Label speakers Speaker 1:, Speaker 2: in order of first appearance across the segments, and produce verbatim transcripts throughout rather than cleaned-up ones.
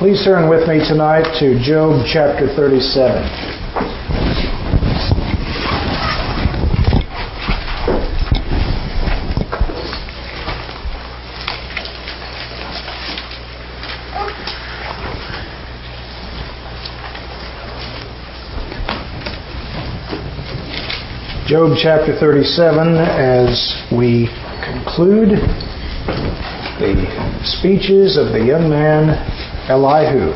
Speaker 1: Please turn with me tonight to Job chapter thirty-seven. Job chapter thirty-seven, as we conclude the speeches of the young man Elihu.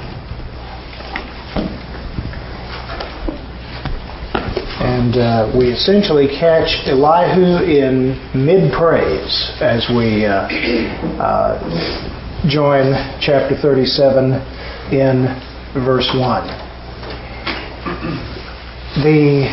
Speaker 1: And uh, we essentially catch Elihu in mid-praise as we uh, uh, join chapter thirty-seven in verse one. The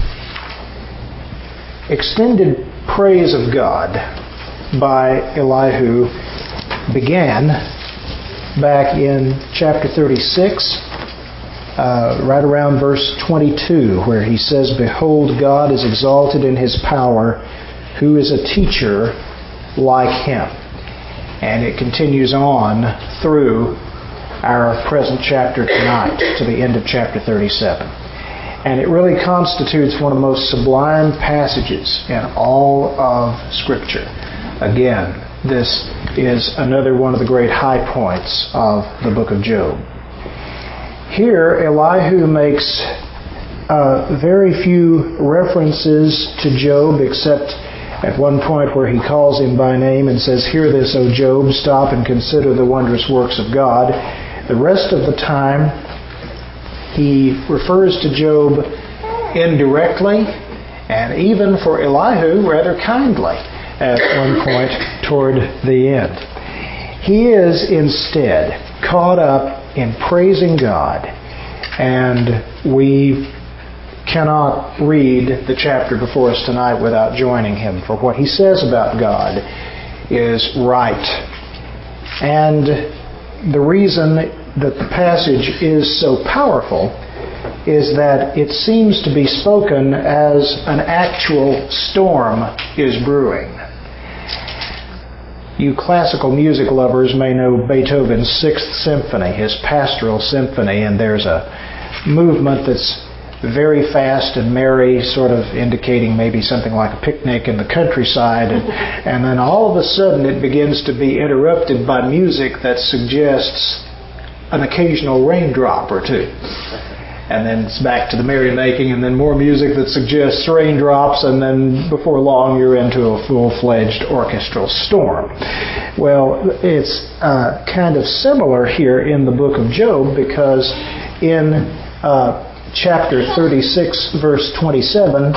Speaker 1: extended praise of God by Elihu began back in chapter thirty-six, uh, right around verse twenty-two, where he says, "Behold, God is exalted in His power. Who is a teacher like Him?" And it continues on through our present chapter tonight to the end of chapter thirty-seven. And it really constitutes one of the most sublime passages in all of Scripture. Again, this is another one of the great high points of the book of Job. Here, Elihu makes uh, very few references to Job, except at one point where he calls him by name and says, "Hear this, O Job, stop and consider the wondrous works of God." The rest of the time, he refers to Job indirectly, and even for Elihu, rather kindly at one point toward the end. He is instead caught up in praising God, and we cannot read the chapter before us tonight without joining him, for what he says about God is right. And the reason that the passage is so powerful is that it seems to be spoken as an actual storm is brewing. You classical music lovers may know Beethoven's Sixth Symphony, his Pastoral Symphony, and there's a movement that's very fast and merry, sort of indicating maybe something like a picnic in the countryside, and, and then all of a sudden it begins to be interrupted by music that suggests an occasional raindrop or two. And then it's back to the merrymaking, and then more music that suggests raindrops, and then before long you're into a full-fledged orchestral storm. Well, it's uh, kind of similar here in the book of Job, because in uh, chapter thirty-six, verse twenty-seven,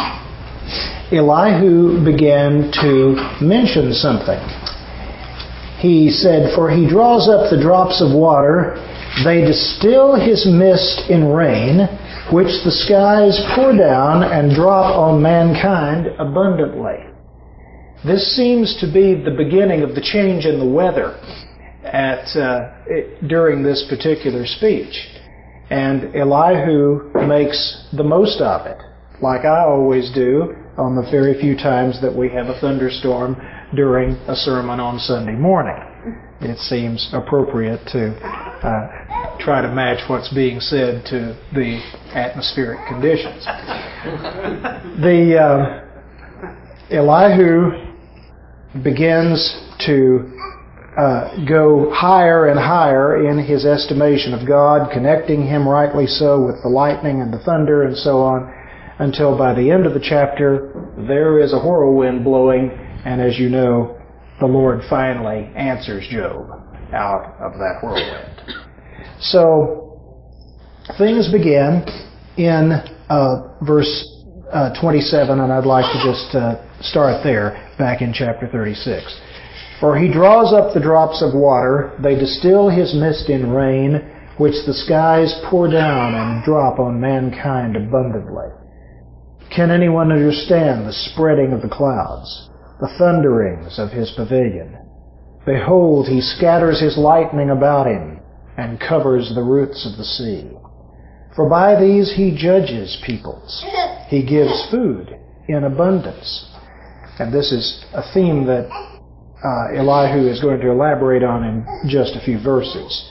Speaker 1: Elihu began to mention something. He said, "For he draws up the drops of water, they distill his mist in rain, which the skies pour down and drop on mankind abundantly." This seems to be the beginning of the change in the weather at uh, it, during this particular speech. And Elihu makes the most of it, like I always do on the very few times that we have a thunderstorm during a sermon on Sunday morning. It seems appropriate to uh, try to match what's being said to the atmospheric conditions. The uh, Elihu begins to uh, go higher and higher in his estimation of God, connecting him rightly so with the lightning and the thunder and so on, until by the end of the chapter there is a whirlwind blowing, and as you know, the Lord finally answers Job out of that whirlwind. So, things begin in uh, verse uh, twenty-seven, and I'd like to just uh, start there, back in chapter thirty-six. "For he draws up the drops of water, they distill his mist in rain, which the skies pour down and drop on mankind abundantly. Can anyone understand the spreading of the clouds, the thunderings of his pavilion? Behold, he scatters his lightning about him, and covers the roots of the sea. For by these he judges peoples. He gives food in abundance." And this is a theme that uh, Elihu is going to elaborate on in just a few verses.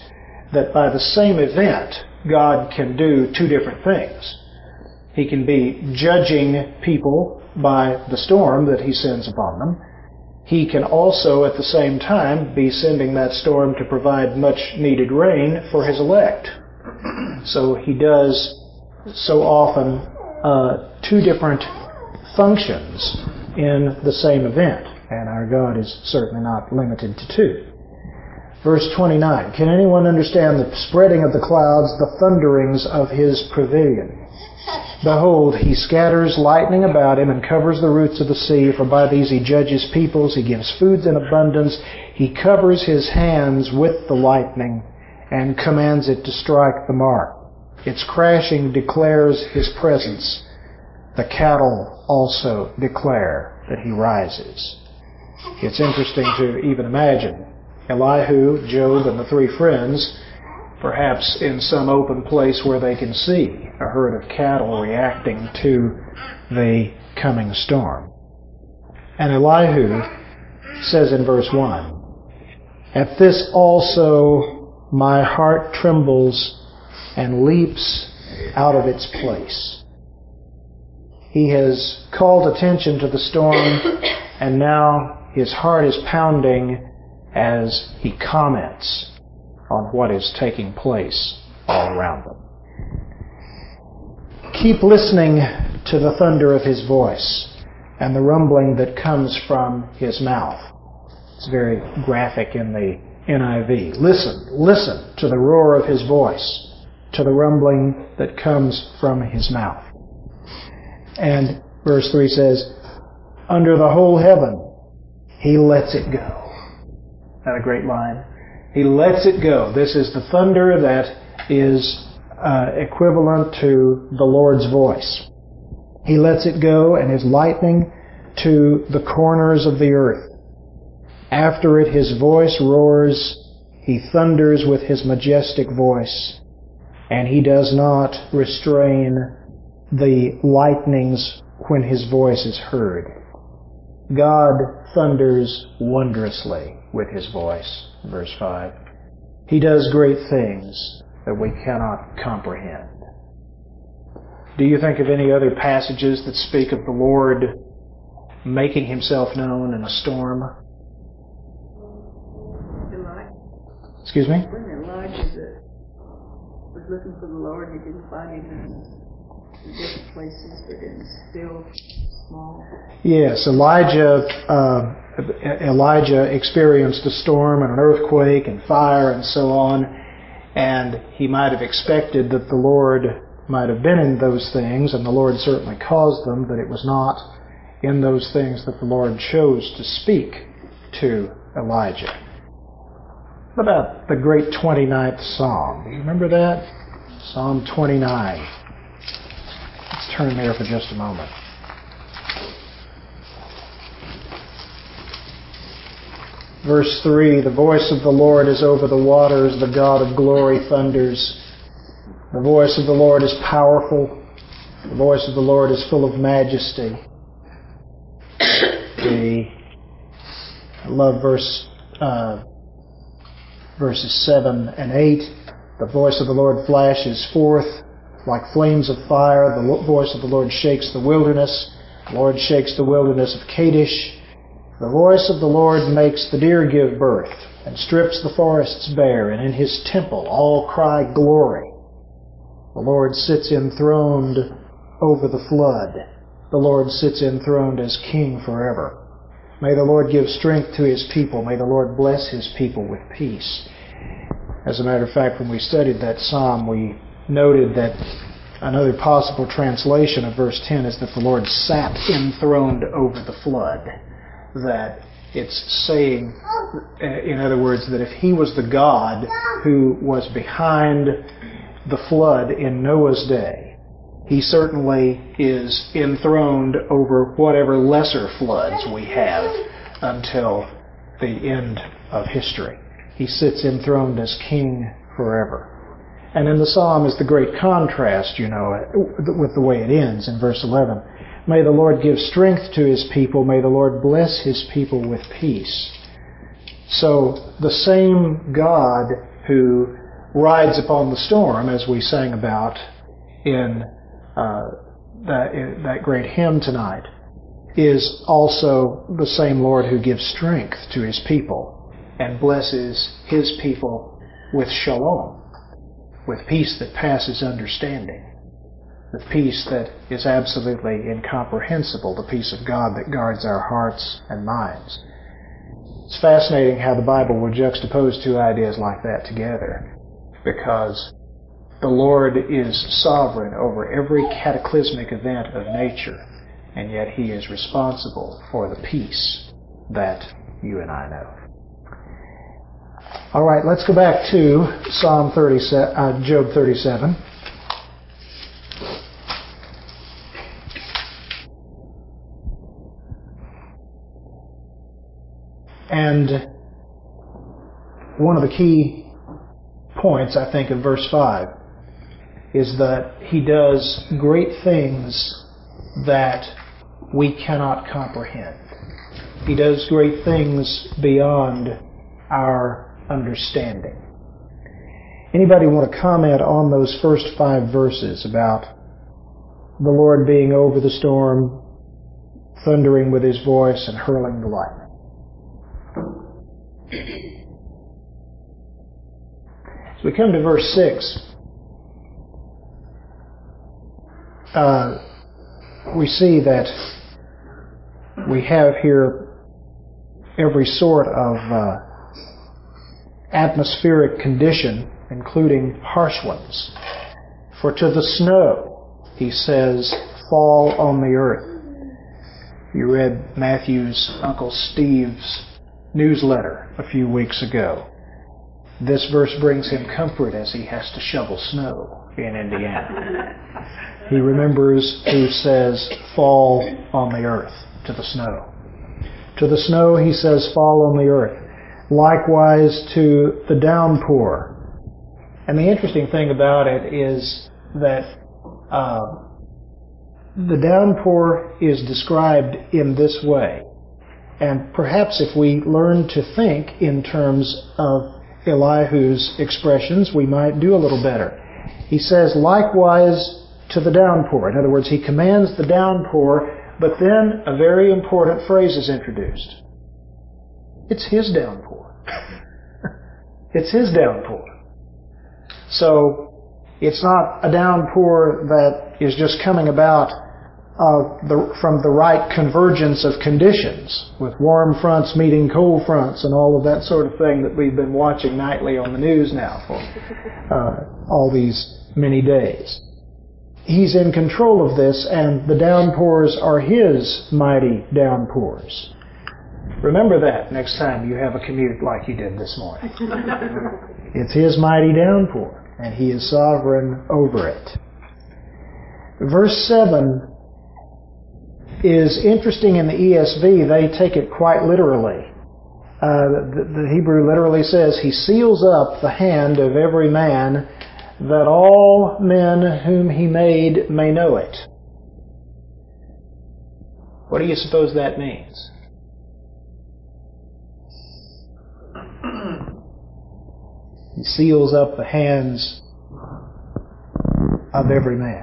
Speaker 1: that by the same event, God can do two different things. He can be judging people by the storm that He sends upon them. He can also, at the same time, be sending that storm to provide much needed rain for His elect. So He does so often uh, two different functions in the same event. And our God is certainly not limited to two. Verse twenty-nine, can anyone understand the spreading of the clouds, the thunderings of His pavilion? Behold, He scatters lightning about Him and covers the roots of the sea, for by these He judges peoples. He gives foods in abundance. He covers His hands with the lightning and commands it to strike the mark. Its crashing declares His presence. The cattle also declare that He rises. It's interesting to even imagine Elihu, Job, and the three friends, perhaps in some open place where they can see a herd of cattle reacting to the coming storm. And Elihu says in verse one, at this also my heart trembles and leaps out of its place. He has called attention to the storm, and now his heart is pounding as he comments on what is taking place all around them. Keep listening to the thunder of His voice and the rumbling that comes from His mouth. It's very graphic in the N I V. Listen, listen to the roar of His voice, to the rumbling that comes from His mouth. And verse three says, under the whole heaven, He lets it go. Isn't that a great line? He lets it go. This is the thunder that is uh, equivalent to the Lord's voice. He lets it go, and His lightning to the corners of the earth. After it, His voice roars. He thunders with His majestic voice, and He does not restrain the lightnings when His voice is heard. God thunders wondrously with His voice. Verse five. He does great things that we cannot comprehend. Do you think of any other passages that speak of the Lord making Himself known in a storm?
Speaker 2: Elijah.
Speaker 1: Excuse me?
Speaker 2: When Elijah was looking for the Lord, he didn't find Him in different places, but in still small.
Speaker 1: Yes, Elijah uh, Elijah experienced a storm and an earthquake and fire and so on, and he might have expected that the Lord might have been in those things, and the Lord certainly caused them, but it was not in those things that the Lord chose to speak to Elijah. What about the great twenty-ninth Psalm? Do you remember that? Psalm twenty-nine. Let's turn there for just a moment. Verse three, the voice of the Lord is over the waters, the God of glory thunders. The voice of the Lord is powerful. The voice of the Lord is full of majesty. The, I love verse, uh, verses seven and eight. The voice of the Lord flashes forth like flames of fire. The voice of the Lord shakes the wilderness. The Lord shakes the wilderness of Kadesh. The voice of the Lord makes the deer give birth and strips the forests bare, and in His temple all cry glory. The Lord sits enthroned over the flood. The Lord sits enthroned as King forever. May the Lord give strength to His people. May the Lord bless His people with peace. As a matter of fact, when we studied that psalm, we noted that another possible translation of verse ten is that the Lord sat enthroned over the flood. That it's saying, in other words, that if He was the God who was behind the flood in Noah's day, He certainly is enthroned over whatever lesser floods we have until the end of history. He sits enthroned as King forever. And in the psalm is the great contrast, you know, with the way it ends in verse eleven. May the Lord give strength to His people. May the Lord bless His people with peace. So the same God who rides upon the storm, as we sang about in, uh, that, in that great hymn tonight, is also the same Lord who gives strength to His people and blesses His people with shalom, with peace that passes understanding, with peace that is absolutely incomprehensible, the peace of God that guards our hearts and minds. It's fascinating how the Bible will juxtapose two ideas like that together, because the Lord is sovereign over every cataclysmic event of nature, and yet He is responsible for the peace that you and I know. All right, let's go back to Psalm thirty-seven, uh, Job thirty-seven. And one of the key points, I think, of verse five is that he does great things that we cannot comprehend. He does great things beyond our understanding. Anybody want to comment on those first five verses about the Lord being over the storm, thundering with His voice, and hurling the lightning? As we come to verse six, uh, we see that we have here every sort of uh, atmospheric condition, including harsh ones. For to the snow, He says, fall on the earth. You read Matthew's Uncle Steve's newsletter a few weeks ago. This verse brings him comfort as he has to shovel snow in Indiana. He remembers who says, fall on the earth, to the snow. To the snow, He says, fall on the earth. Likewise to the downpour. And the interesting thing about it is that uh, the downpour is described in this way. And perhaps if we learn to think in terms of Elihu's expressions, we might do a little better. He says, likewise to the downpour. In other words, he commands the downpour, but then a very important phrase is introduced. It's His downpour. It's His downpour. So, it's not a downpour that is just coming about Uh, the, from the right convergence of conditions, with warm fronts meeting cold fronts and all of that sort of thing that we've been watching nightly on the news now for uh, all these many days. He's in control of this, and the downpours are His mighty downpours. Remember that next time you have a commute like you did this morning. It's His mighty downpour, and He is sovereign over it. Verse seven is interesting in the E S V. They take it quite literally. Uh, the, the Hebrew literally says, He seals up the hand of every man, that all men whom He made may know it. What do you suppose that means? He seals up the hands of every man.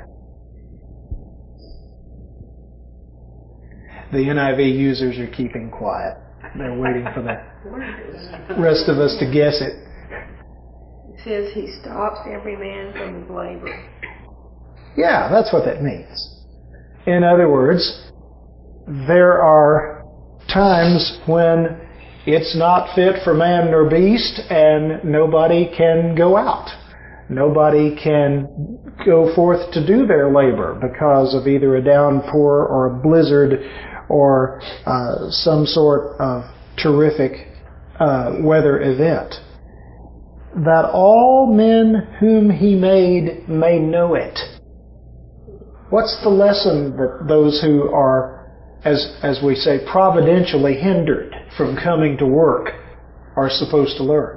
Speaker 1: The N I V users are keeping quiet. They're waiting for the rest of us to guess it.
Speaker 3: It says He stops every man from his labor.
Speaker 1: Yeah, that's what that means. In other words, there are times when it's not fit for man nor beast, and nobody can go out. Nobody can go forth to do their labor because of either a downpour or a blizzard or uh, some sort of terrific uh, weather event. That all men whom He made may know it. What's the lesson that those who are, as as we say, providentially hindered from coming to work are supposed to learn?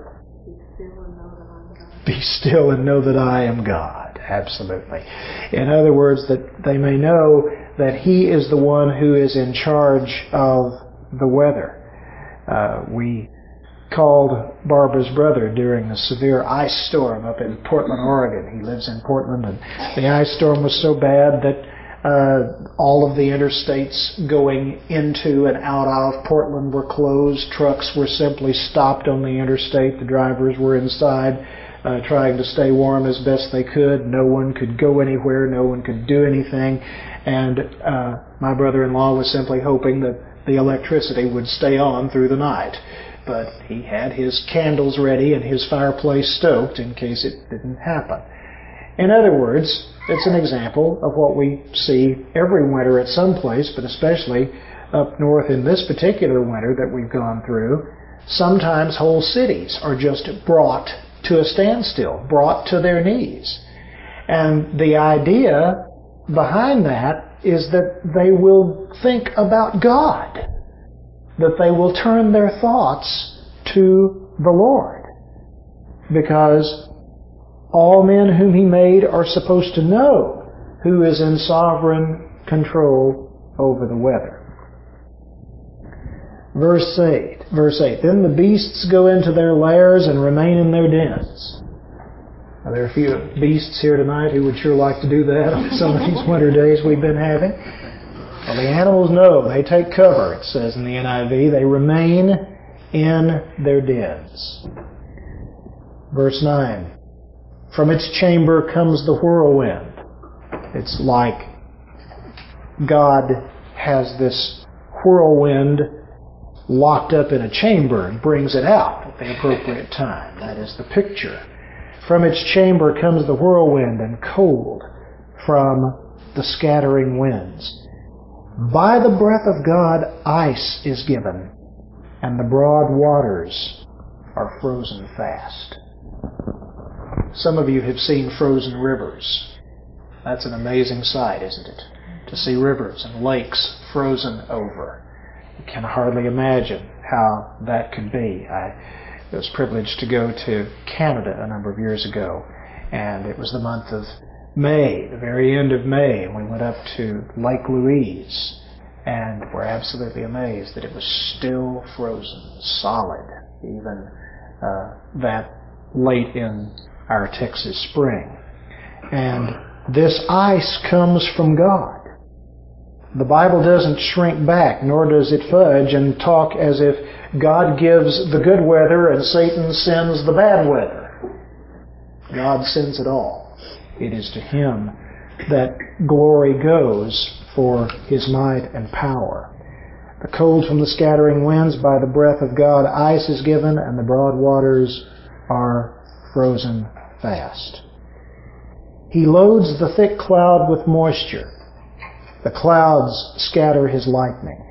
Speaker 1: Be still and know that I am God. Absolutely. In other words, that they may know that He is the one who is in charge of the weather. Uh, we called Barbara's brother during a severe ice storm up in Portland, Oregon. He lives in Portland, and the ice storm was so bad that uh, all of the interstates going into and out of Portland were closed. Trucks were simply stopped on the interstate. The drivers were inside uh, trying to stay warm as best they could. No one could go anywhere. No one could do anything. And uh, my brother-in-law was simply hoping that the electricity would stay on through the night. But he had his candles ready and his fireplace stoked in case it didn't happen. In other words, it's an example of what we see every winter at some place, but especially up north in this particular winter that we've gone through. Sometimes whole cities are just brought to a standstill, brought to their knees. And the idea behind that is that they will think about God, that they will turn their thoughts to the Lord, because all men whom He made are supposed to know who is in sovereign control over the weather. Verse eight, verse eight, then the beasts go into their lairs and remain in their dens. Are there a few beasts here tonight who would sure like to do that on some of these winter days we've been having? Well, the animals know. They take cover, it says in the N I V. They remain in their dens. Verse nine, from its chamber comes the whirlwind. It's like God has this whirlwind locked up in a chamber and brings it out at the appropriate time. That is the picture. From its chamber comes the whirlwind, and cold from the scattering winds. By the breath of God, ice is given, and the broad waters are frozen fast. Some of you have seen frozen rivers. That's an amazing sight, isn't it? To see rivers and lakes frozen over. You can hardly imagine how that could be. I was privileged to go to Canada a number of years ago, and it was the month of May, the very end of May, and we went up to Lake Louise, and were absolutely amazed that it was still frozen, solid, even uh, that late in our Texas spring. And this ice comes from God. The Bible doesn't shrink back, nor does it fudge and talk as if God gives the good weather and Satan sends the bad weather. God sends it all. It is to Him that glory goes for His might and power. The cold from the scattering winds, by the breath of God, ice is given, and the broad waters are frozen fast. He loads the thick cloud with moisture. The clouds scatter His lightning.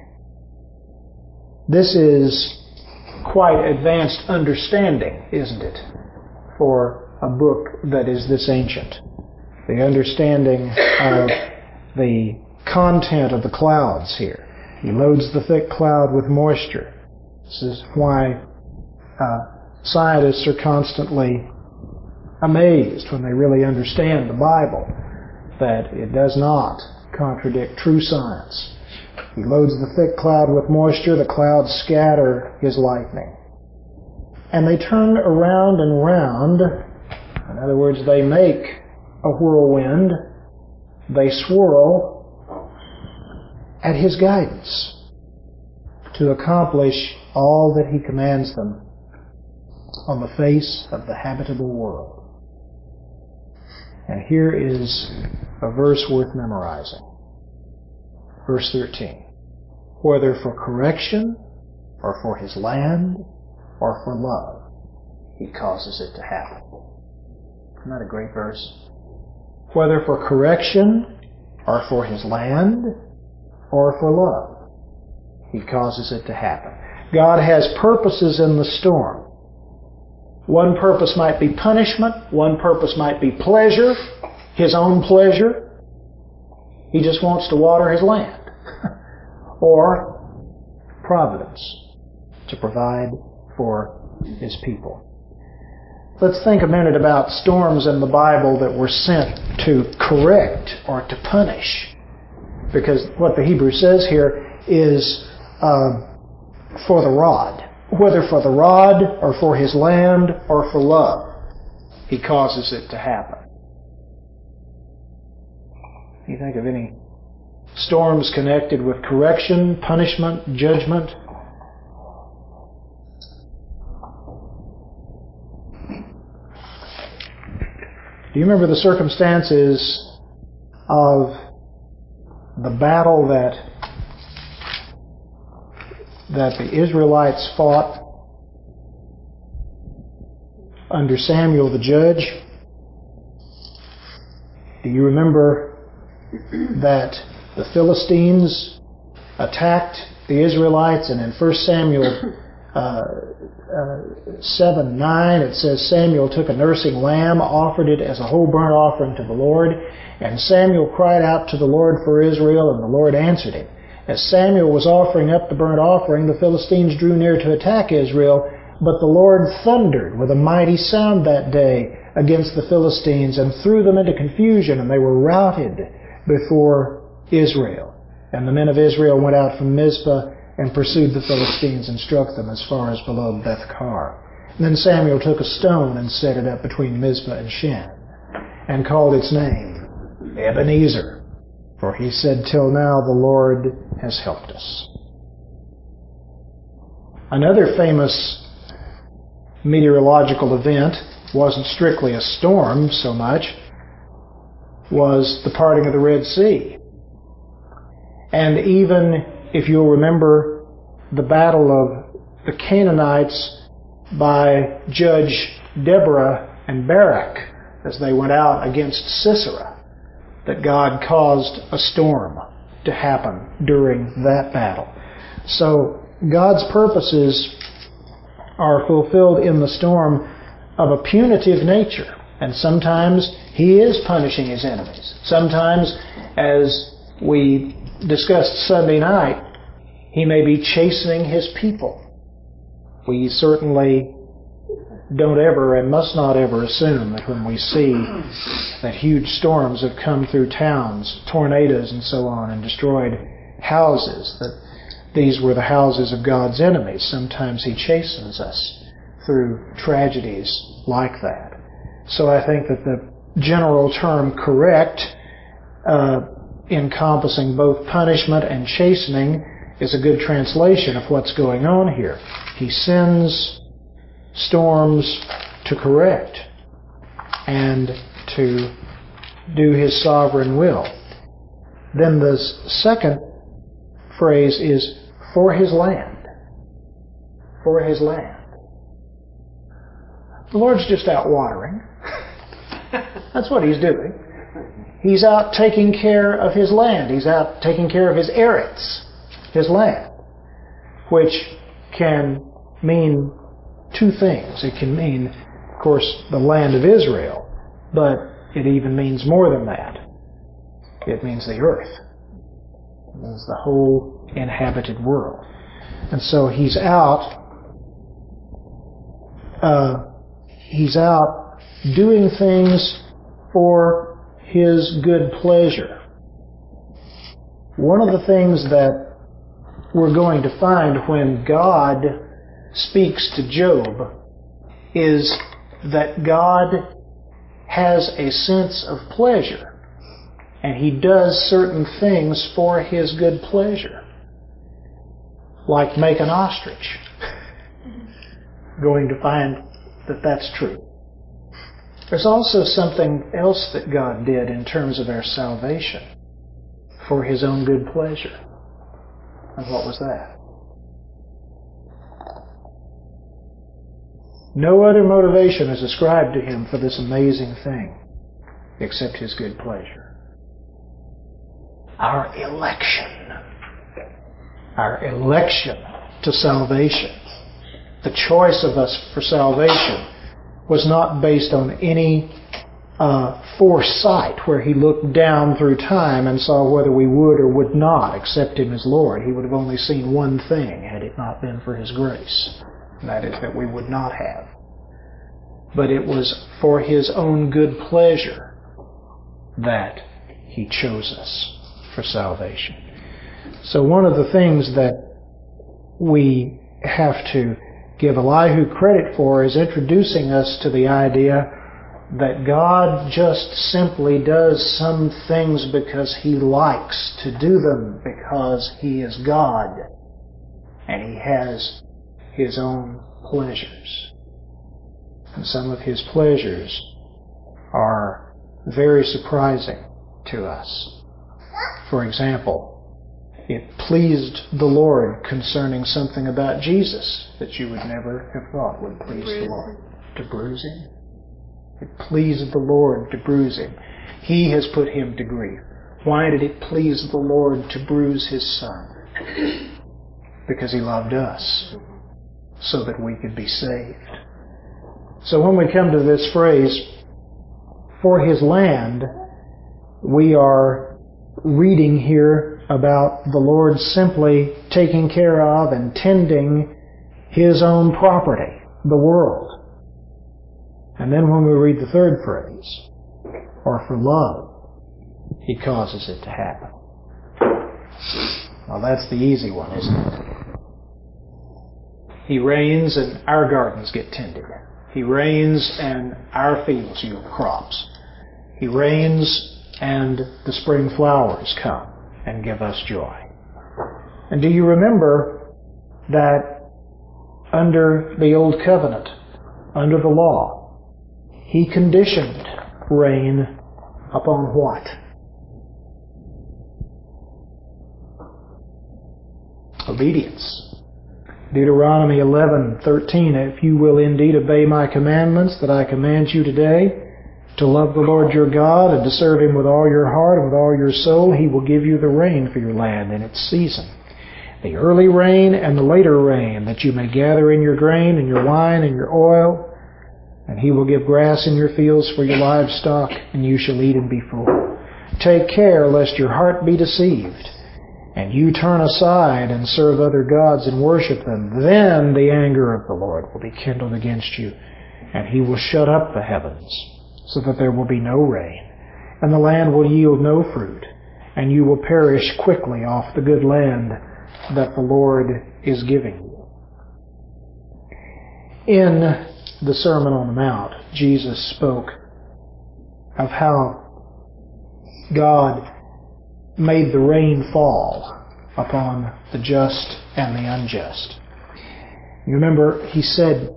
Speaker 1: This is quite advanced understanding, isn't it, for a book that is this ancient? The understanding of the content of the clouds here. He loads the thick cloud with moisture. This is why uh, scientists are constantly amazed when they really understand the Bible, that it does not contradict true science. He loads the thick cloud with moisture, the clouds scatter His lightning. And they turn around and round. In other words, they make a whirlwind. They swirl at His guidance to accomplish all that He commands them on the face of the habitable world. And here is a verse worth memorizing. Verse thirteen. Whether for correction, or for His land, or for love, He causes it to happen. Isn't that a great verse? Whether for correction, or for His land, or for love, He causes it to happen. God has purposes in the storm. One purpose might be punishment. One purpose might be pleasure, His own pleasure. He just wants to water His land. Or providence, to provide for His people. Let's think a minute about storms in the Bible that were sent to correct or to punish. Because what the Hebrew says here is uh, for the rod. whether for the rod or for His land or for love, He causes it to happen. You think of any storms connected with correction, punishment, judgment? Do you remember the circumstances of the battle that that the Israelites fought under Samuel the judge? Do you remember that the Philistines attacked the Israelites, and in First Samuel uh, uh, seven nine it says Samuel took a nursing lamb, offered it as a whole burnt offering to the Lord, and Samuel cried out to the Lord for Israel, and the Lord answered him. As Samuel was offering up the burnt offering, the Philistines drew near to attack Israel, but the Lord thundered with a mighty sound that day against the Philistines and threw them into confusion, and they were routed before Israel. And the men of Israel went out from Mizpah and pursued the Philistines and struck them as far as below Beth-kar. And then Samuel took a stone and set it up between Mizpah and Shen, and called its name Ebenezer, for he said, "Till now the Lord has helped us." Another famous meteorological event wasn't strictly a storm so much, was the parting of the Red Sea. And even if you'll remember the battle of the Canaanites by Judge Deborah and Barak as they went out against Sisera, that God caused a storm to happen during that battle. So God's purposes are fulfilled in the storm of a punitive nature. And sometimes He is punishing His enemies. Sometimes, as we discussed Sunday night, He may be chastening His people. We certainly don't ever and must not ever assume that when we see that huge storms have come through towns, tornadoes and so on, and destroyed houses, that these were the houses of God's enemies. Sometimes He chastens us through tragedies like that. So I think that the general term correct, uh, encompassing both punishment and chastening, is a good translation of what's going on here. He sends storms to correct and to do His sovereign will. Then the second phrase is for His land. For His land. The Lord's just out watering. That's what He's doing. He's out taking care of His land. He's out taking care of His eretz, His land, which can mean two things. It can mean, of course, the land of Israel, but it even means more than that. It means the earth. It means the whole inhabited world. And so He's out uh, He's out doing things for His good pleasure. One of the things that we're going to find when God speaks to Job is that God has a sense of pleasure, and He does certain things for His good pleasure, like make an ostrich. Going to find that that's true. There's also something else that God did in terms of our salvation for His own good pleasure. And what was that? No other motivation is ascribed to Him for this amazing thing except His good pleasure. Our election. Our election to salvation. The choice of us for salvation was not based on any uh, foresight where He looked down through time and saw whether we would or would not accept Him as Lord. He would have only seen one thing had it not been for His grace. And that is that we would not have. But it was for His own good pleasure that He chose us for salvation. So one of the things that we have to give Elihu credit for is introducing us to the idea that God just simply does some things because He likes to do them, because He is God and He has His own pleasures. And some of His pleasures are very surprising to us. For example, it pleased the Lord concerning something about Jesus that you would never have thought would please the Lord. To bruise Him. It pleased the Lord to bruise Him. He has put Him to grief. Why did it please the Lord to bruise His Son? Because He loved us, so that we could be saved. So when we come to this phrase, for His land, we are reading here about the Lord simply taking care of and tending His own property, the world. And then when we read the third phrase, or for love, He causes it to happen. Well, that's the easy one, isn't it? He reigns and our gardens get tended. He reigns and our fields yield crops. He reigns and the spring flowers come and give us joy. And do you remember that under the Old Covenant, under the law, He conditioned rain upon what? Obedience. Deuteronomy eleven thirteen, if you will indeed obey my commandments that I command you today, to love the Lord your God and to serve Him with all your heart and with all your soul, He will give you the rain for your land in its season, the early rain and the later rain, that you may gather in your grain and your wine and your oil. And He will give grass in your fields for your livestock, and you shall eat and be full. Take care lest your heart be deceived, and you turn aside and serve other gods and worship them. Then the anger of the Lord will be kindled against you, and He will shut up the heavens, so that there will be no rain, and the land will yield no fruit, and you will perish quickly off the good land that the Lord is giving you. In the Sermon on the Mount, Jesus spoke of how God made the rain fall upon the just and the unjust. You remember, He said,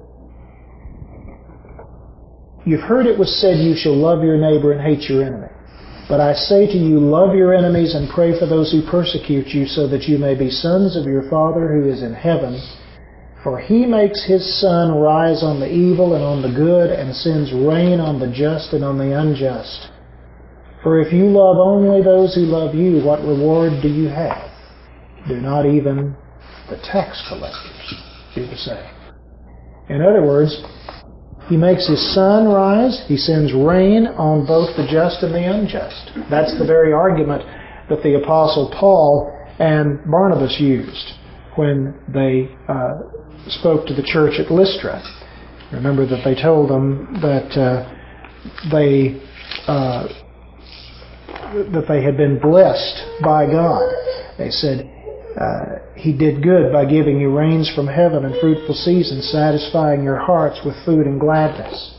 Speaker 1: you've heard it was said, you shall love your neighbor and hate your enemy. But I say to you, love your enemies and pray for those who persecute you, so that you may be sons of your Father who is in heaven. For He makes His sun rise on the evil and on the good, and sends rain on the just and on the unjust. For if you love only those who love you, what reward do you have? Do not even the tax collectors do the same? In other words, He makes His sun rise, He sends rain on both the just and the unjust. That's the very argument that the Apostle Paul and Barnabas used when they uh, spoke to the church at Lystra. Remember that they told them that uh, they uh, that they had been blessed by God. They said, uh, He did good by giving you rains from heaven and fruitful seasons, satisfying your hearts with food and gladness.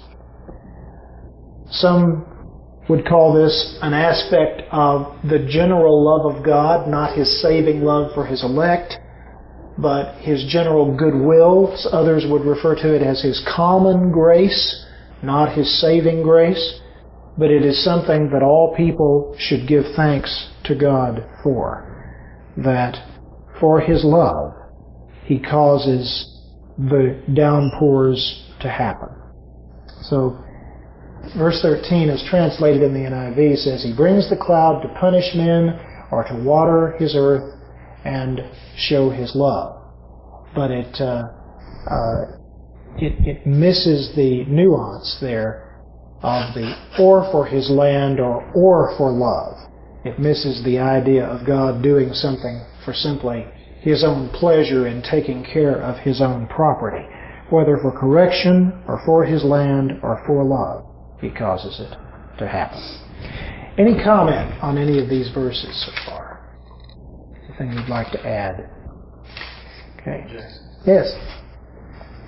Speaker 1: Some would call this an aspect of the general love of God, not His saving love for His elect, but His general goodwill. Others would refer to it as His common grace, not His saving grace. But it is something that all people should give thanks to God for. That for His love, He causes the downpours to happen. So, verse thirteen, as translated in the N I V, says, He brings the cloud to punish men, or to water His earth and show His love. But it uh, uh, it, it misses the nuance there of the or for His land or or for love. It misses the idea of God doing something for simply His own pleasure in taking care of His own property. Whether for correction or for His land or for love, He causes it to happen. Any comment on any of these verses so far? Anything you'd like to add? Okay. Yes.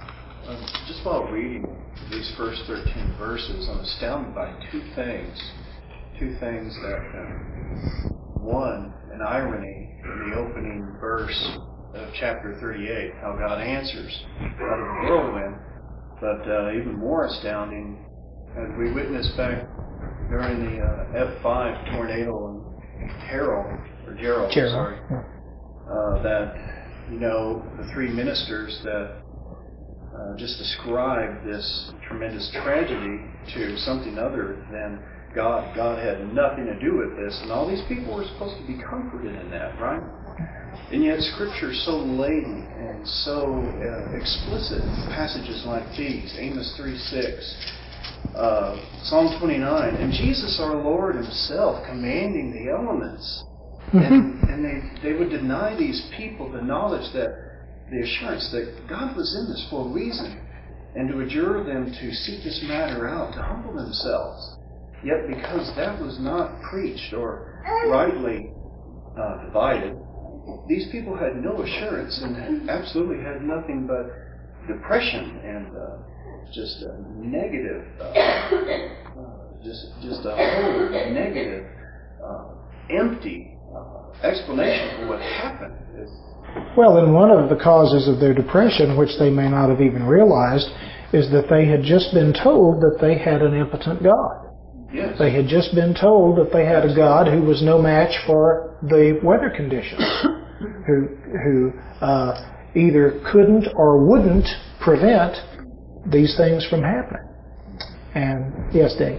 Speaker 4: Uh, just while reading these first thirteen verses, I'm astounded by two things. Two things that, uh, one, an irony in the opening verse of chapter thirty-eight, how God answers out of the whirlwind. But uh, even more astounding, as we witnessed back during the uh, F five tornado in Terrell, or Gerald,
Speaker 1: Gerald.
Speaker 4: sorry, uh, that, you know, the three ministers that uh, just described this tremendous tragedy to something other than God. God had nothing to do with this, and all these people were supposed to be comforted in that, right? And yet Scripture is so laden and so uh, explicit. Passages like these, Amos three six, uh, Psalm twenty-nine, and Jesus our Lord Himself commanding the elements. And, and they, they would deny these people the knowledge that, the assurance that God was in this for a reason, and to adjure them to seek this matter out, to humble themselves. Yet because that was not preached or rightly uh, divided, these people had no assurance and absolutely had nothing but depression and uh, just a negative, uh, uh, just just a whole negative, uh, empty uh, explanation for what happened. It's,
Speaker 1: Well, and one of the causes of their depression, which they may not have even realized, is that they had just been told that they had an impotent God.
Speaker 4: yes.
Speaker 1: They had just been told that they had a God who was no match for the weather conditions, who who uh, either couldn't or wouldn't prevent these things from happening. And yes, Dave.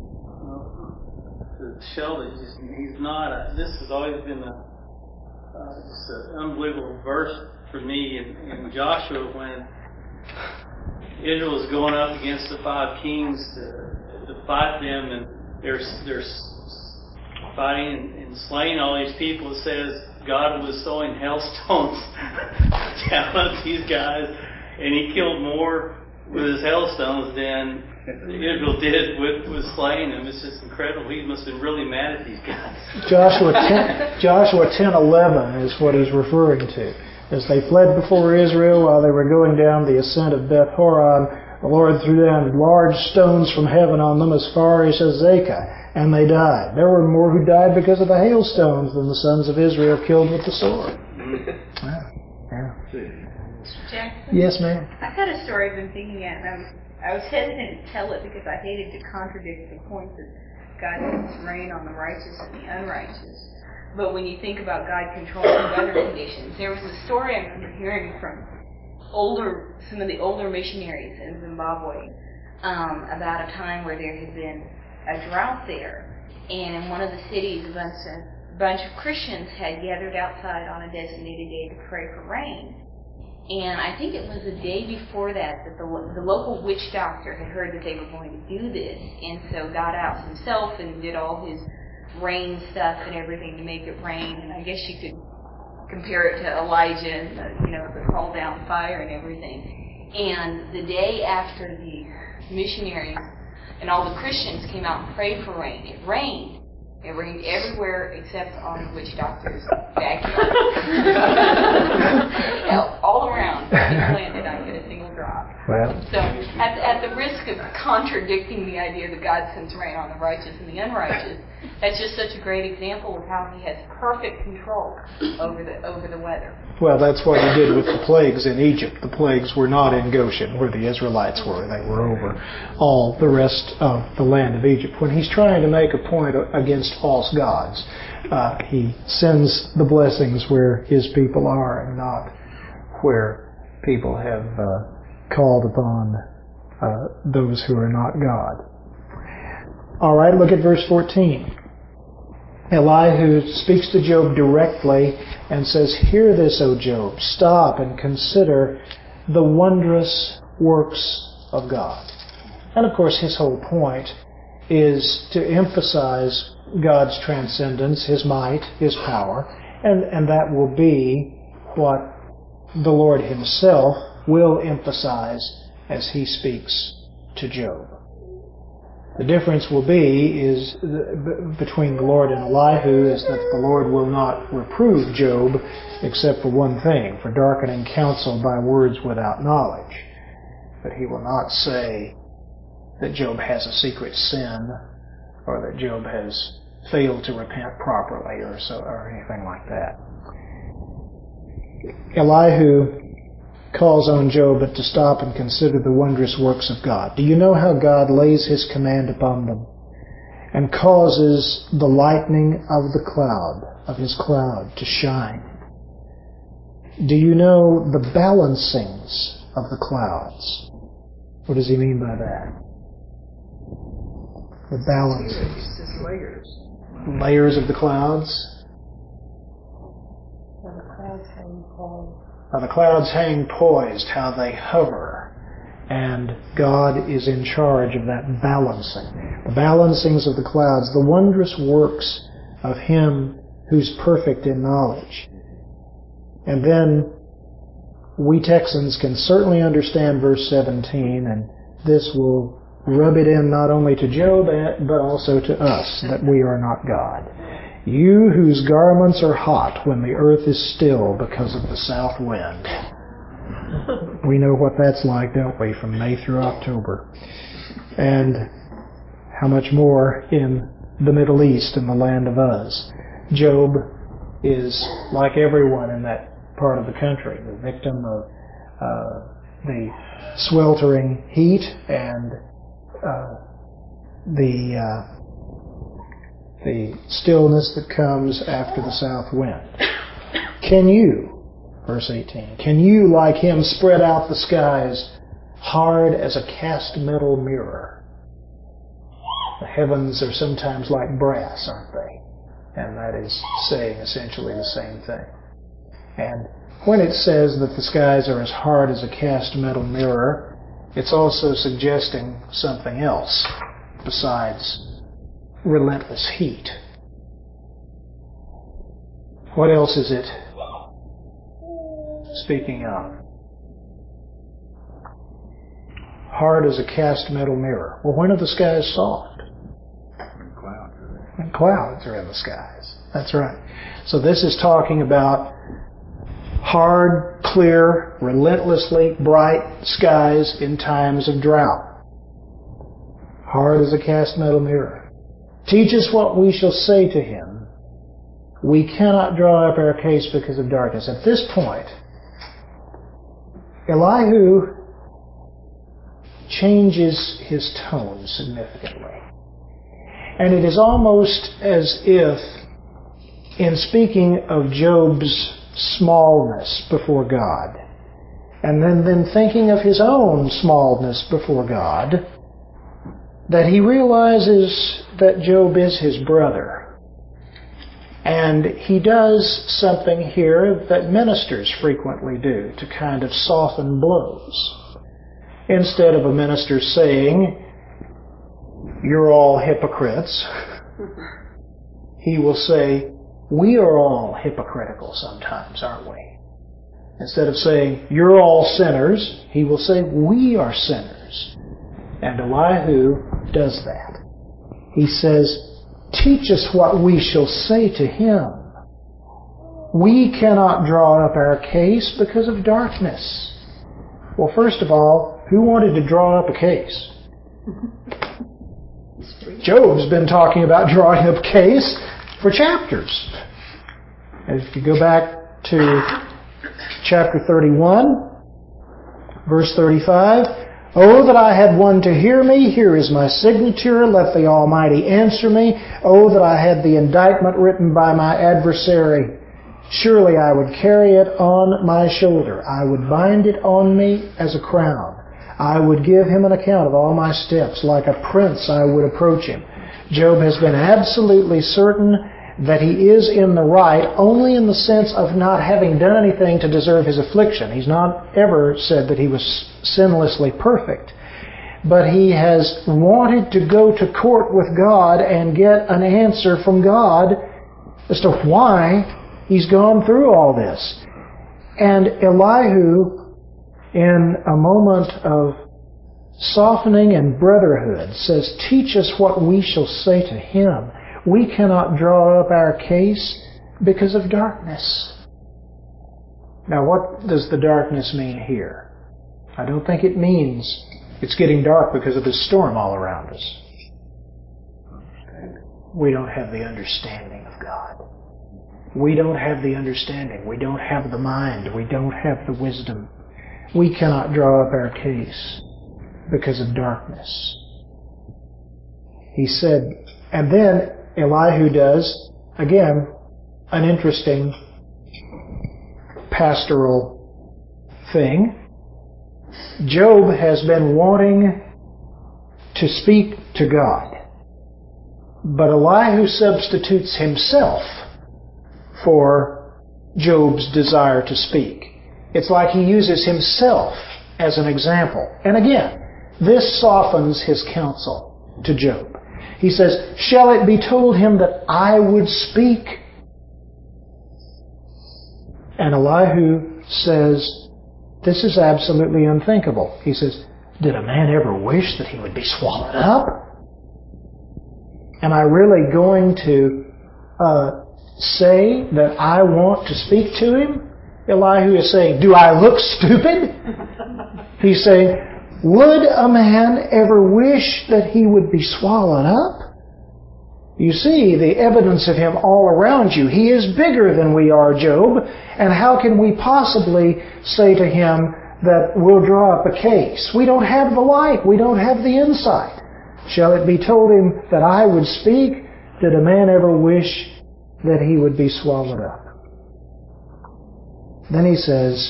Speaker 5: To Sheldon, just, he's not. A, this has always been a uh, just an unbelievable verse for me in, in Joshua when Israel is going up against the five kings to, to fight them, and they're they're fighting and, and slaying all these people. It says God was throwing hailstones down at these guys, and He killed more with His hailstones than Israel did with, with slaying them. It's just incredible. He must have been really mad at these guys.
Speaker 1: Joshua ten, Joshua ten eleven is what he's referring to. As they fled before Israel while they were going down the ascent of Beth Horon, the Lord threw down large stones from heaven on them as far as Azekah, and they died. There were more who died because of the hailstones than the sons of Israel killed with the sword. Wow. Yeah.
Speaker 3: Jackson?
Speaker 1: Yes, ma'am.
Speaker 3: I've got a story I've been thinking at, and I was, I was hesitant to tell it because I hated to contradict the point that God sends rain on the righteous and the unrighteous. But when you think about God controlling weather conditions, there was a story I remember hearing from older, some of the older missionaries in Zimbabwe um, about a time where there had been a drought there, and in one of the cities, a bunch of, bunch of Christians had gathered outside on a designated day to pray for rain. And I think it was the day before that that the, the local witch doctor had heard that they were going to do this, and so got out himself and did all his rain stuff and everything to make it rain. And I guess you could compare it to Elijah and the, you know, the call down fire and everything. And the day after the missionaries and all the Christians came out and prayed for rain, it rained. It rained everywhere except on the witch doctor's backyard. All around, it did not get a single drop.
Speaker 1: Well.
Speaker 3: So, at, at the risk of contradicting the idea that God sends rain on the righteous and the unrighteous, that's just such a great example of how He has perfect control over the over the weather.
Speaker 1: Well, that's what He did with the plagues in Egypt. The plagues were not in Goshen, where the Israelites were. They were over all the rest of the land of Egypt. When He's trying to make a point against false gods, uh, He sends the blessings where His people are and not where people have uh, called upon uh, those who are not God. All right, look at verse fourteen. Elihu speaks to Job directly and says, "Hear this, O Job, stop and consider the wondrous works of God." And of course his whole point is to emphasize God's transcendence, His might, His power, and, and that will be what the Lord Himself will emphasize as He speaks to Job. The difference will be is between the Lord and Elihu is that the Lord will not reprove Job except for one thing, for darkening counsel by words without knowledge. but he will not say that Job has a secret sin or that Job has failed to repent properly or so or anything like that. Elihu calls on Job to stop and consider the wondrous works of God. Do you know how God lays His command upon them and causes the lightning of the cloud, of His cloud, to shine? Do you know the balancings of the clouds? What does He mean by that? The balancings.
Speaker 2: It's just layers.
Speaker 1: Layers of the clouds.
Speaker 2: And the clouds hang poised.
Speaker 1: How the clouds hang poised, how they hover, and God is in charge of that balancing. The balancings of the clouds, the wondrous works of Him who's perfect in knowledge. And then we Texans can certainly understand verse seventeen, and this will rub it in not only to Job but also to us, that we are not God. You whose garments are hot when the earth is still because of the south wind. We know what that's like, don't we, from May through October. And how much more in the Middle East, in the land of Uz. Job is, like everyone in that part of the country, the victim of uh, the sweltering heat and uh, the uh, the stillness that comes after the south wind. Can you, verse eighteen, can you, like him, spread out the skies hard as a cast metal mirror? The heavens are sometimes like brass, aren't they? And that is saying essentially the same thing. And when it says that the skies are as hard as a cast metal mirror, it's also suggesting something else besides relentless heat. What else is it speaking of? Hard as a cast metal mirror. Well, when are the skies soft?
Speaker 4: When clouds are there.
Speaker 1: When clouds are in the skies. That's right. So this is talking about hard, clear, relentlessly bright skies in times of drought. Hard as a cast metal mirror. Teach us what we shall say to him. We cannot draw up our case because of darkness. At this point, Elihu changes his tone significantly. And it is almost as if, in speaking of Job's smallness before God, and then, then thinking of his own smallness before God, that he realizes that Job is his brother. And he does something here that ministers frequently do to kind of soften blows. Instead of a minister saying, "You're all hypocrites," he will say, "We are all hypocritical sometimes, aren't we?" Instead of saying, "You're all sinners," he will say, "We are sinners." And Elihu does that. He says, "Teach us what we shall say to him. We cannot draw up our case because of darkness." Well, first of all, who wanted to draw up a case? Job's been talking about drawing up a case for chapters. And if you go back to chapter thirty-one, verse thirty-five, "Oh, that I had one to hear me. Here is my signature. Let the Almighty answer me. Oh, that I had the indictment written by my adversary. Surely I would carry it on my shoulder. I would bind it on me as a crown. I would give him an account of all my steps. Like a prince I would approach him." Job has been absolutely certain that he is in the right only in the sense of not having done anything to deserve his affliction. He's not ever said that he was sinlessly perfect. But he has wanted to go to court with God and get an answer from God as to why he's gone through all this. And Elihu, in a moment of softening and brotherhood, says, "Teach us what we shall say to him. We cannot draw up our case because of darkness." Now, what does the darkness mean here? I don't think it means it's getting dark because of this storm all around us. We don't have the understanding of God. We don't have the understanding. We don't have the mind. We don't have the wisdom. We cannot draw up our case because of darkness. He said, and then Elihu does, again, an interesting pastoral thing. Job has been wanting to speak to God, but Elihu substitutes himself for Job's desire to speak. It's like he uses himself as an example. And again, this softens his counsel to Job. He says, shall it be told him that I would speak? And Elihu says, this is absolutely unthinkable. He says, did a man ever wish that he would be swallowed up? Am I really going to uh, say that I want to speak to him? Elihu is saying, do I look stupid? He's saying, would a man ever wish that he would be swallowed up? You see the evidence of him all around you. He is bigger than we are, Job. And how can we possibly say to him that we'll draw up a case? We don't have the light. We don't have the insight. Shall it be told him that I would speak? Did a man ever wish that he would be swallowed up? Then he says,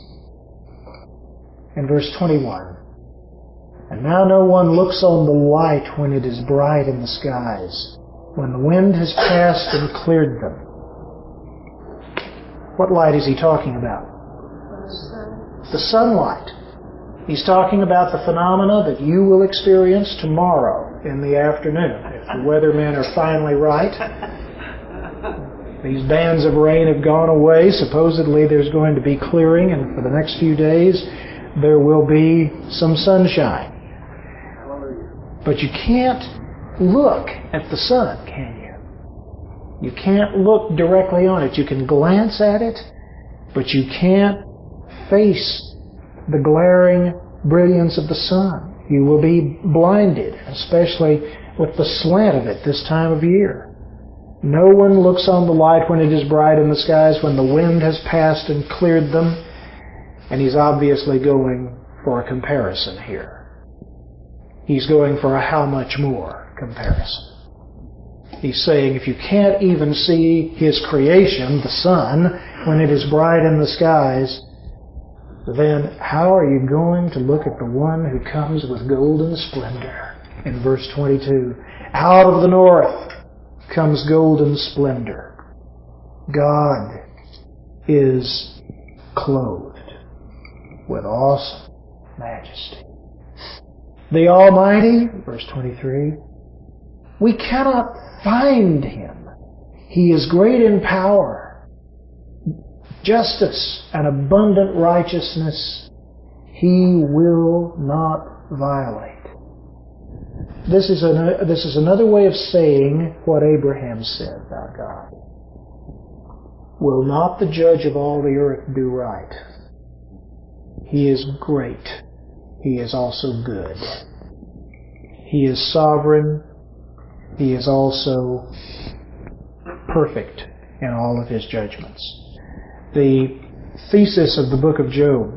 Speaker 1: in verse twenty-one, and now no one looks on the light when it is bright in the skies, when the wind has passed and cleared them. What light is he talking about? The sunlight. He's talking about the phenomena that you will experience tomorrow in the afternoon. If the weathermen are finally right, these bands of rain have gone away. Supposedly there's going to be clearing, and for the next few days there will be some sunshine. But you can't look at the sun, can you? You can't look directly on it. You can glance at it, but you can't face the glaring brilliance of the sun. You will be blinded, especially with the slant of it this time of year. No one looks on the light when it is bright in the skies, when the wind has passed and cleared them. And he's obviously going for a comparison here. He's going for a how much more comparison. He's saying if you can't even see his creation, the sun, when it is bright in the skies, then how are you going to look at the one who comes with golden splendor? In verse twenty-two, out of the north comes golden splendor. God is clothed with awesome majesty. The Almighty, verse twenty-three, we cannot find Him. He is great in power. Justice and abundant righteousness He will not violate. This is, an, this is another way of saying what Abraham said about God. Will not the judge of all the earth do right? He is great. He is also good. He is sovereign. He is also perfect in all of His judgments. The thesis of the book of Job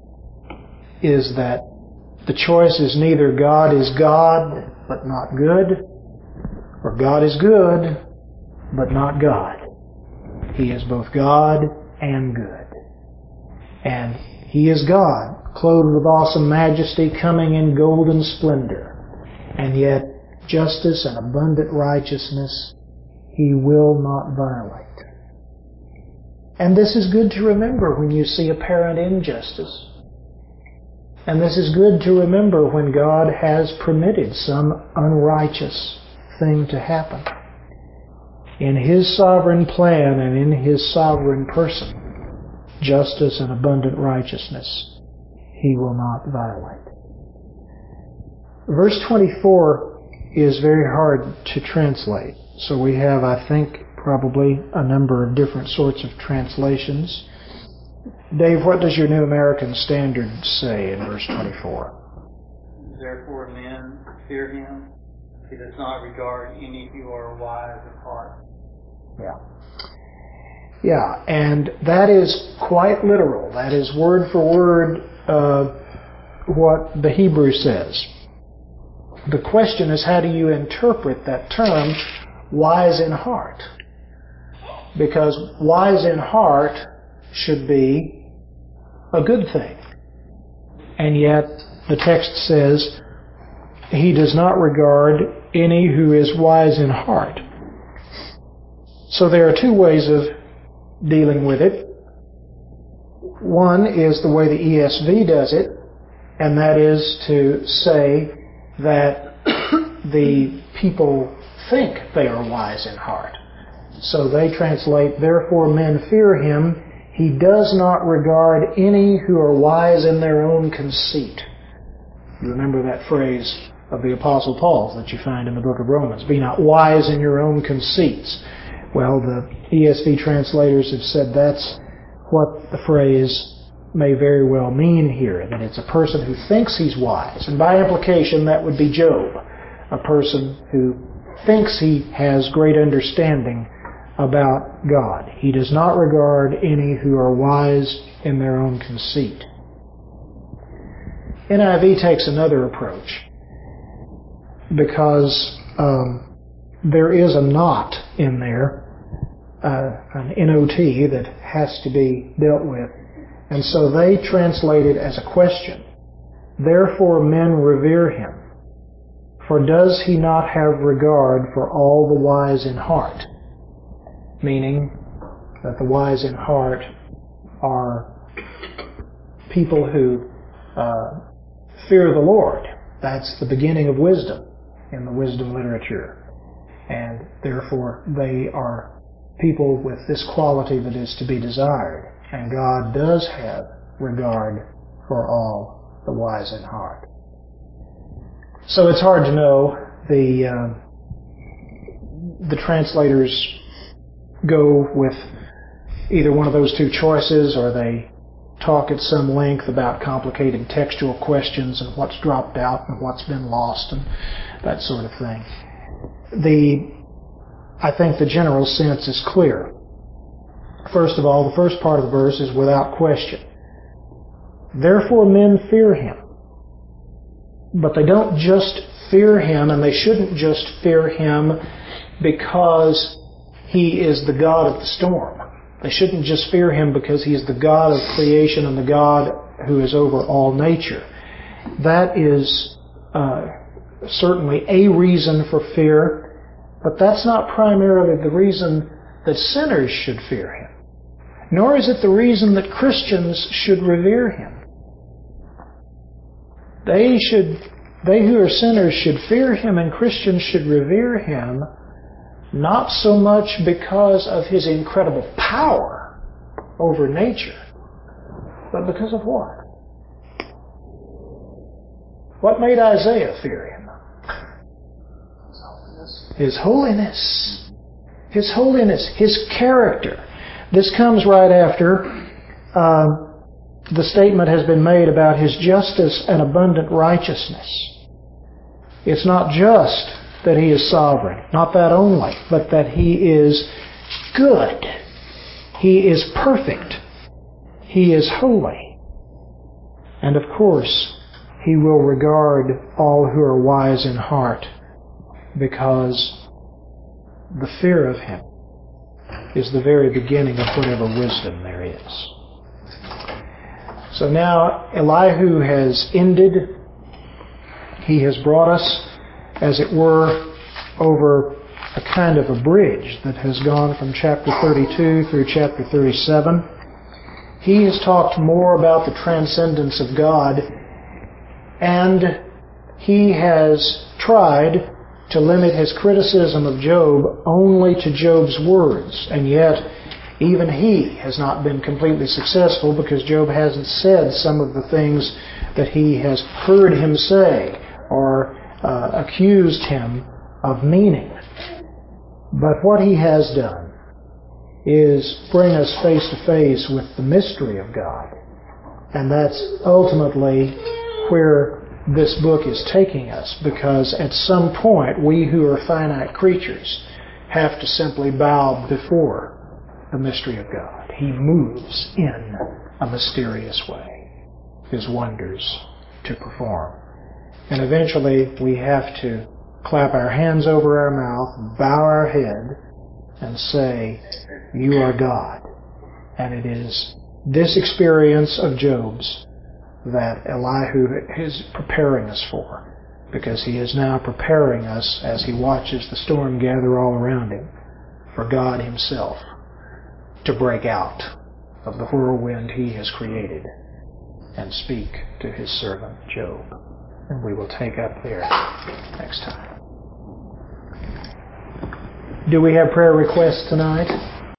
Speaker 1: is that the choice is neither God is God but not good, or God is good but not God. He is both God and good. And He is God, clothed with awesome majesty, coming in golden splendor. And yet, justice and abundant righteousness He will not violate. And this is good to remember when you see apparent injustice. And this is good to remember when God has permitted some unrighteous thing to happen. In His sovereign plan and in His sovereign person, justice and abundant righteousness He will not violate. Verse twenty-four is very hard to translate. So we have, I think, probably a number of different sorts of translations. Dave, what does your New American Standard say in verse twenty-four?
Speaker 5: Therefore men fear him. He does not regard any who are wise of heart.
Speaker 1: Yeah. Yeah, and that is quite literal. That is word for word uh, what the Hebrew says. The question is, how do you interpret that term, wise in heart? Because wise in heart should be a good thing. And yet the text says, he does not regard any who is wise in heart. So there are two ways of dealing with it. One is the way the E S V does it, and that is to say that the people think they are wise in heart. So they translate, therefore men fear him. He does not regard any who are wise in their own conceit. You remember that phrase of the Apostle Paul that you find in the book of Romans. Be not wise in your own conceits. Well, the E S V translators have said that's what the phrase may very well mean here, that it's a person who thinks he's wise. And by implication, that would be Job, a person who thinks he has great understanding about God. He does not regard any who are wise in their own conceit. N I V takes another approach because um, there is a not in there, uh, an N O T that has to be dealt with. And so they translate it as a question. Therefore men revere him, for does he not have regard for all the wise in heart? Meaning that the wise in heart are people who uh, fear the Lord. That's the beginning of wisdom in the wisdom literature. And therefore they are people with this quality that is to be desired. And God does have regard for all the wise in heart. So it's hard to know. The uh, the translators go with either one of those two choices, or they talk at some length about complicated textual questions and what's dropped out and what's been lost and that sort of thing. The I think the general sense is clear. First of all, the first part of the verse is without question. Therefore men fear him. But they don't just fear him, and they shouldn't just fear him because he is the God of the storm. They shouldn't just fear him because he is the God of creation and the God who is over all nature. That is uh, certainly a reason for fear, but that's not primarily the reason that sinners should fear him. Nor is it the reason that Christians should revere him. They should, they who are sinners should fear him, and Christians should revere him, not so much because of his incredible power over nature, but because of what? What made Isaiah fear him? His holiness. His holiness. His character. This comes right after uh, the statement has been made about his justice and abundant righteousness. It's not just that he is sovereign, not that only, but that he is good. He is perfect. He is holy. And of course, he will regard all who are wise in heart, because the fear of him is the very beginning of whatever wisdom there is. So now Elihu has ended. He has brought us, as it were, over a kind of a bridge that has gone from chapter thirty-two through chapter thirty-seven. He has talked more about the transcendence of God, and he has tried to limit his criticism of Job only to Job's words, and yet even he has not been completely successful, because Job hasn't said some of the things that he has heard him say or uh, accused him of meaning. But what he has done is bring us face to face with the mystery of God. And that's ultimately where this book is taking us, because at some point we who are finite creatures have to simply bow before the mystery of God. He moves in a mysterious way, His wonders to perform. And eventually we have to clap our hands over our mouth, bow our head, and say, "You are God." And it is this experience of Job's that Elihu is preparing us for, because he is now preparing us, as he watches the storm gather all around him, for God Himself to break out of the whirlwind He has created and speak to His servant Job. And we will take up there next time. Do we have prayer requests tonight?